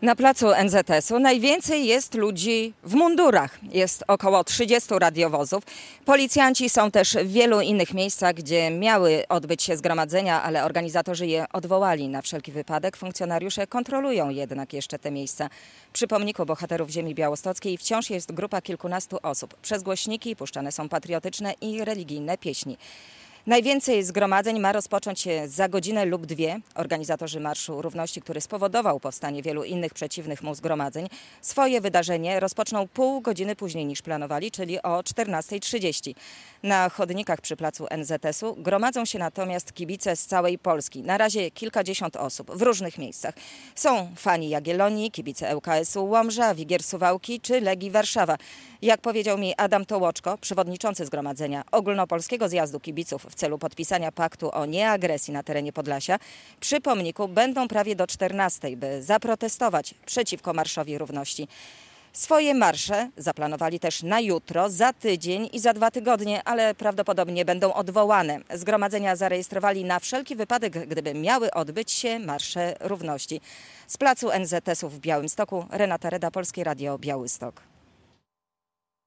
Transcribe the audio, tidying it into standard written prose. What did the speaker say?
Na placu NZS-u najwięcej jest ludzi w mundurach. Jest około 30 radiowozów. Policjanci są też w wielu innych miejscach, gdzie miały odbyć się zgromadzenia, ale organizatorzy je odwołali na wszelki wypadek. Funkcjonariusze kontrolują jednak jeszcze te miejsca. Przy pomniku bohaterów ziemi białostockiej wciąż jest grupa kilkunastu osób. Przez głośniki puszczane są patriotyczne i religijne pieśni. Najwięcej zgromadzeń ma rozpocząć się za godzinę lub dwie. Organizatorzy Marszu Równości, który spowodował powstanie wielu innych przeciwnych mu zgromadzeń, swoje wydarzenie rozpoczną pół godziny później niż planowali, czyli o 14:30. Na chodnikach przy placu NZS-u gromadzą się natomiast kibice z całej Polski. Na razie kilkadziesiąt osób w różnych miejscach. Są fani Jagiellonii, kibice ŁKS-u Łomża, Wigier Suwałki czy Legii Warszawa. Jak powiedział mi Adam Tołoczko, przewodniczący Zgromadzenia Ogólnopolskiego Zjazdu Kibiców w celu podpisania paktu o nieagresji na terenie Podlasia, przy pomniku będą prawie do 14:00, by zaprotestować przeciwko Marszowi Równości. Swoje marsze zaplanowali też na jutro, za tydzień i za 2 tygodnie, ale prawdopodobnie będą odwołane. Zgromadzenia zarejestrowali na wszelki wypadek, gdyby miały odbyć się marsze równości. Z placu NZS-u w Białymstoku Renata Reda, Polskie Radio Białystok.